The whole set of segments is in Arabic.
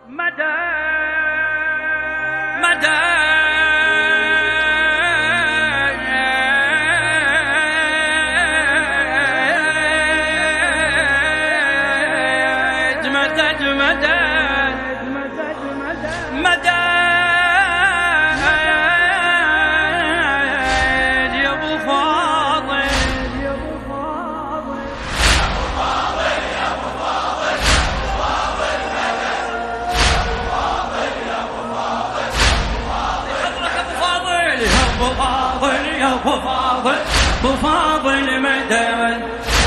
مدى مدى مدد مدد مدد يا ابو فاضل يا ابو فاضل يا ابو فاضل يا ابو فاضل يا ابو فاضل يا ابو فاضل ابو فاضل مدد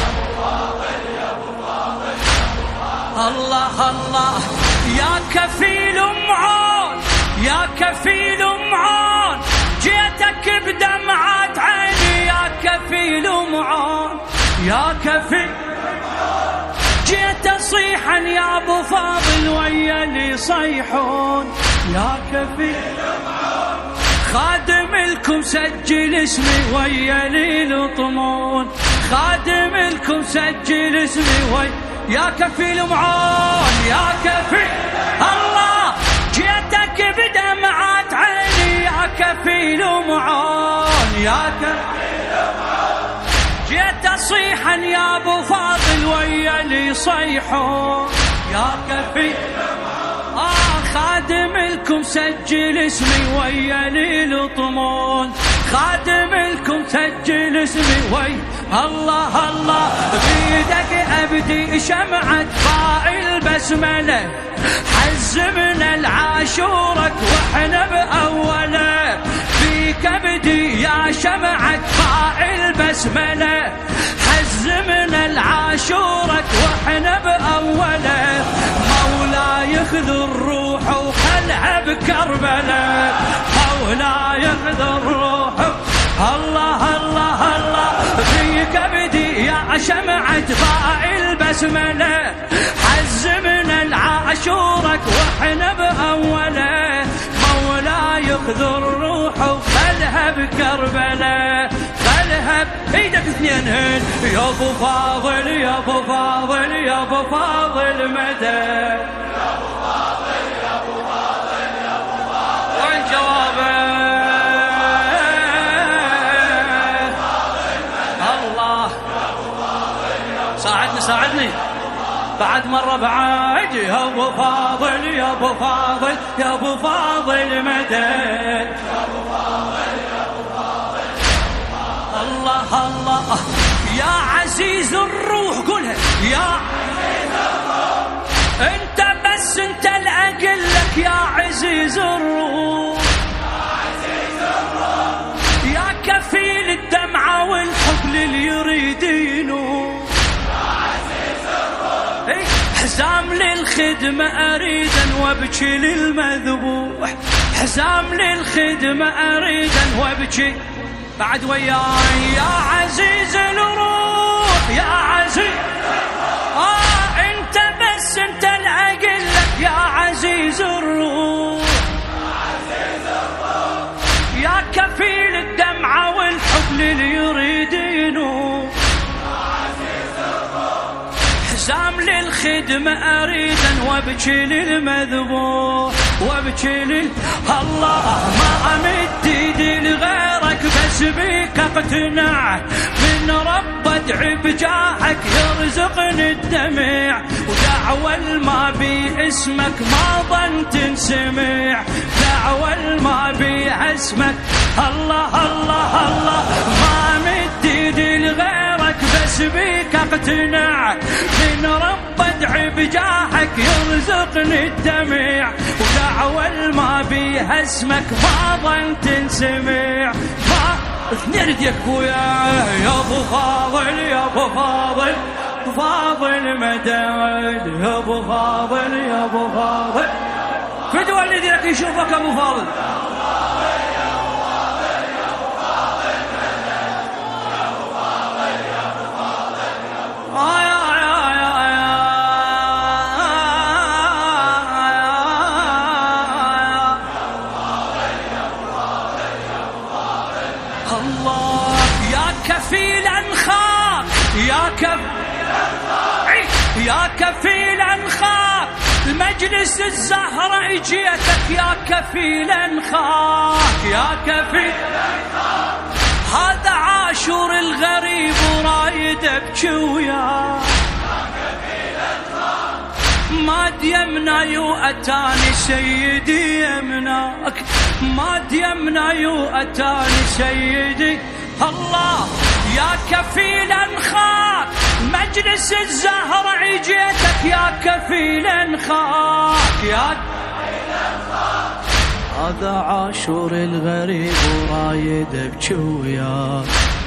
الله الله يا كفيل معون يا كفيل معون جيتك بدمعات عيني يا كفيل معون يا كفيل جيت صيحا يا ابو فاضل ويا اللي يصيحون يا كفيل خادم لكم سجل اسمي ويا اللي يلطمون خادم لكم سجل اسمي ويا يا كفيل معون يا كفيل الله جيتك بدمعات عيني يا كفيل معون يا كفيل معون جيت صيحا يا ابو فاضل ويا اللي يصيحون يا كفيل خادم لكم سجل اسمي ويا اللي يلطمون خادم لكم سجل اسمي ويا الله الله بيدك ابدي شمعة طاء البسملة حزمنا العاشورك واحنا باوله فيك ابدي يا شمعة طاء البسملة حزمنا العاشورك واحنا باوله مولاي ياخذ الروح وخلها بكربلاء مولاي ياخذ الروح الله الله الله فيك ابدي يا شمعة طاء البسملة حزمنا العاشورك واحنا باوله مولاي ياخذ الروح وخلها بكربلاء خلها بايدك اثنينهن يا ابو فاضل يا ابو فاضل يا ابو فاضل مدد يا ابو فاضل يا ابو فاضل يا ابو فاضل وين جوابه ساعدني بعد مرة بعد يا ابو فاضل يا ابو فاضل يا ابو فاضل مدد يا ابو فاضل يا ابو فاضل الله الله يا عزيز الروح قولها يا عزيز الروح انت بس انت الاقل لك يا عزيز الروح يا عزيز الروح يا كفيل الدمعة والحب للي يريدينه حزام للخدمة أريدا وابكي للمذبوح حزام للخدمة أريدا وابكي بعد وياي يا عزيز الروح يا عزيز انت بس انت العقل لك يا عزيز الروح يا عزيز الروح يا كفيل الدمعة والحب للي يريدينه حزام للخدمة أريدا وابكي للمذبوح وابكي الله ما أمد ايدي لغيرك بس بيك اقتنع من رب ادعي بجاهك يرزقني الدمع ودعوى الما بي اسمك ما ظن تنسمع دعوى الما بي اسمك الله الله الله ما أمد ايدي لغيرك بس بيك اقتنع من رب ادعي بجاهك يرزقني الدمع ودعوى الما بيها اسمك ما ظن تنسمع ما اثنين يكفويا يا ابو فاضل يا ابو فاضل فاضل مدد يا ابو فاضل يا ابو فاضل فدوى الذي لك يشوفك ابو فاضل الله يا كفيل انخاف يا كفيل انخاف المجد مجلس الزهرة اجيتك يا كفيل انخاك يا كفيل انخاك. هذا عاشور الغريب ورايد ابكي وياك يا كفيل انخاك. ماد يمنا يؤتاني سيدي يمناك ماد يمنا يؤتاني سيدي الله يا كفيل انخاك. مجلس الزهرة عجيتك يا كفيل انخاك يا كفيل انخاك. هذا عاشور الغريب ورايد ابكي وياك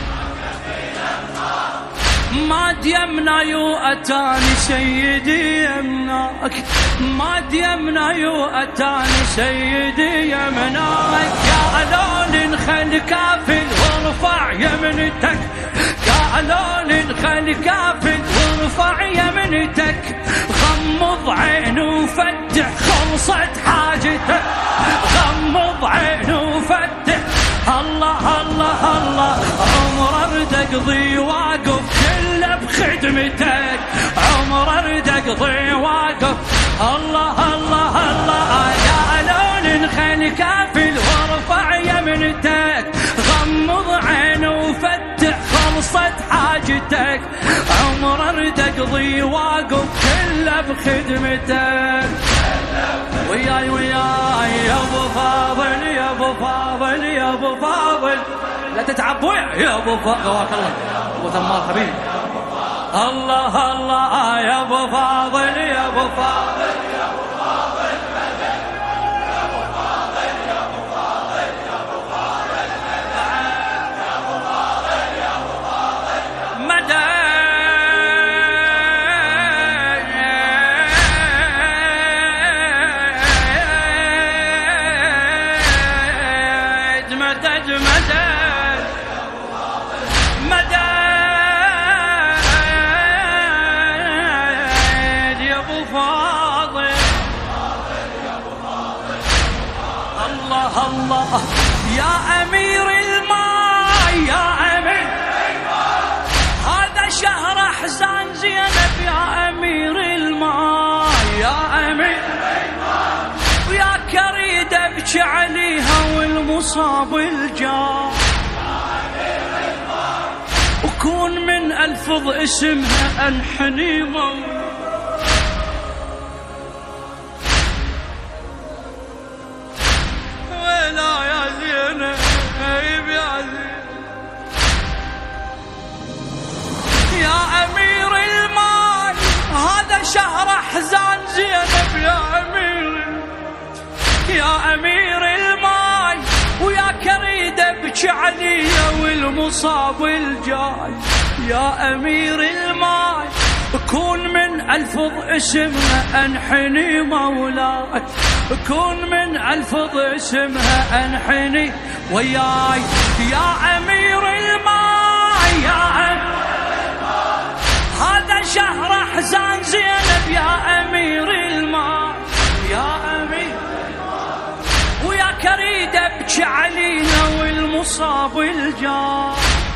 ماد يمنا يؤتاني سيدي يمناك ماد يمنا يؤتاني سيدي يمناك. يا لون خل كافل وارفع يمنتك يا لون خل كافل وارفع يمنتك. غمض عين وفتح خلصت حاجتك غمض عين وفتح الله الله الله. عمر اريد اقضي واقف كله بخدمتك عمر اريد اقضي واقف الله الله الله. يا لون خل كافل وارفع يمنتك غمض عين وفتح خلصت حاجتك عمر اريد اقضي واقف كله بخدمتك. وياي وياي يا ابو فاضل يا ابو فاضل يا ابو فاضل لا تتعب يا ابو فاضل. قواك الله ابو ثمار حبيبي الله الله يا ابو فاضل يا ابو فاضل يا ابو فاضل يا ابو فاضل يا ابو فاضل يا ابو فاضل يا ابو فاضل يا ابو فاضل مدى مدد مدد مدد يا ابو فاضل الله الله. يا امير الماء يا امير هذا شهر احزان زينب يا امير الماء يا امير ويا كريد ابكي عليها والمصاب الجار وكون من الفظ اسمها انحني موت. ولا يا زينب يا زينب يا امير المال هذا شهر احزان زينب يا امير يا امير الماي ويا كريد ابكي عليا والمصاب الجاي يا امير الماي كون من الفظ اسمها انحني مولاي كون من الفظ اسمها انحني وياي يا امير الماي يا الماي هذا شهر احزان زينب يا امير الماي يا امير ويا كريد ابكي علينا والمصاب الجار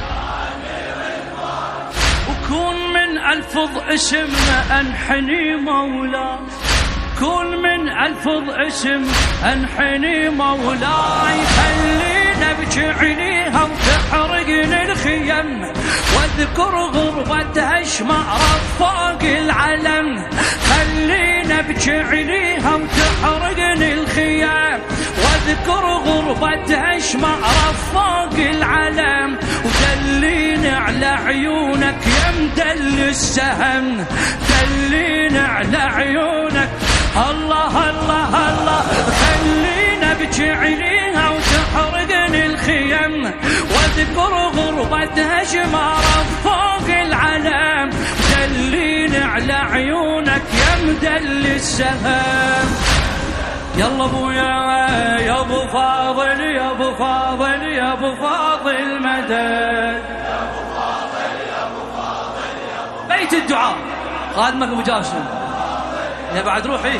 وكون من الفظ اسمنا انحني مولاي كون من الفظ اسم انحني مولاي. خلينا ابكي عليها وتحرقني الخيم واذكر غربتها شمعرت فوق العلم. خلينا ابكي عليها وتحرقني الخيم واذكر غربتها شمعرت فوق العلم. ودليني على عيونك يا مدل السهم دليني على عيونك الله الله الله. خلينا ابكي عليها وتحرقني الخيم واذكر غربتها شمارة فوق العلم. دليني على عيونك يا مدل السهم. يلا ابويا يا ابو فاضل يا ابو فاضل يا ابو فاضل مدد يا ابو فاضل يا ابو فاضل يا ابو بيت الدعاء خادمك ابو جاسم يا بعد روحي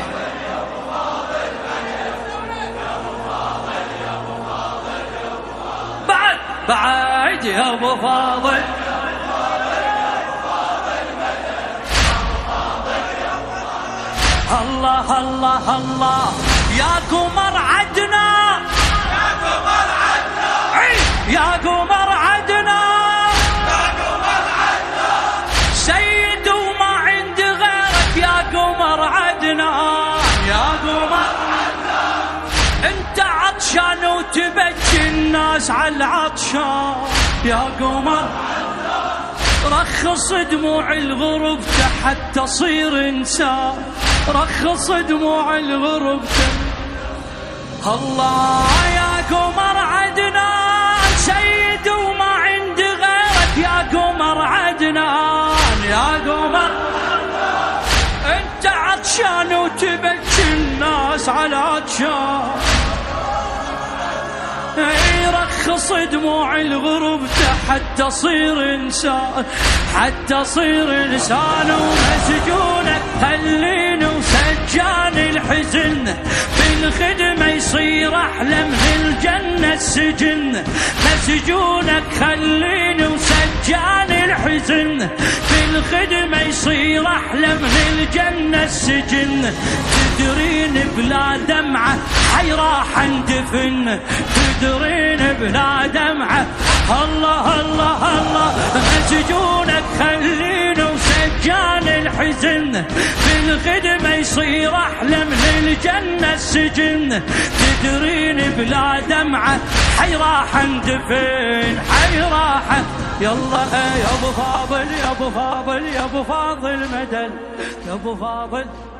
بعد يا ابو فاضل الله الله الله يا قمر عدنا، يا قمر عدنا، يا قمر عدنا، يا قمر عدنا، سيد وما عند غيرك يا قمر عدنا، يا قمر عدنا. انت عطشان وتبكي الناس على العطشان يا قمر، رخص دموع الغرب حتى صير انسان، رخص دموع الغرب. الله يا قمر عدنان سيد وما عند غيرك يا قمر عدنان، يا قمر انت عطشان وتبكي الناس على عطشان، رخص دموع الغرب حتى صير انسان، حتى صير انسان. ومسجونك خليني وسجان الحزن بالخدمة يصير احلى من الجنة السجن، مسجونك خليني وسجان الحزن بالخدمة يصير احلى من الجنة السجن. تدرين بلا دمعة حي راح اندفن، تدرين بلا دمعة. الله الله الله مسجونك خليني وسجان الحزن بالخدمة يصير أحلى من الجنة السجن. تدرين بلا دمعة حي راح اندفن، حي راح. يلا يا ابو فاضل، يا ابو فاضل، يا ابو فاضل مدد، يا ابو فاضل.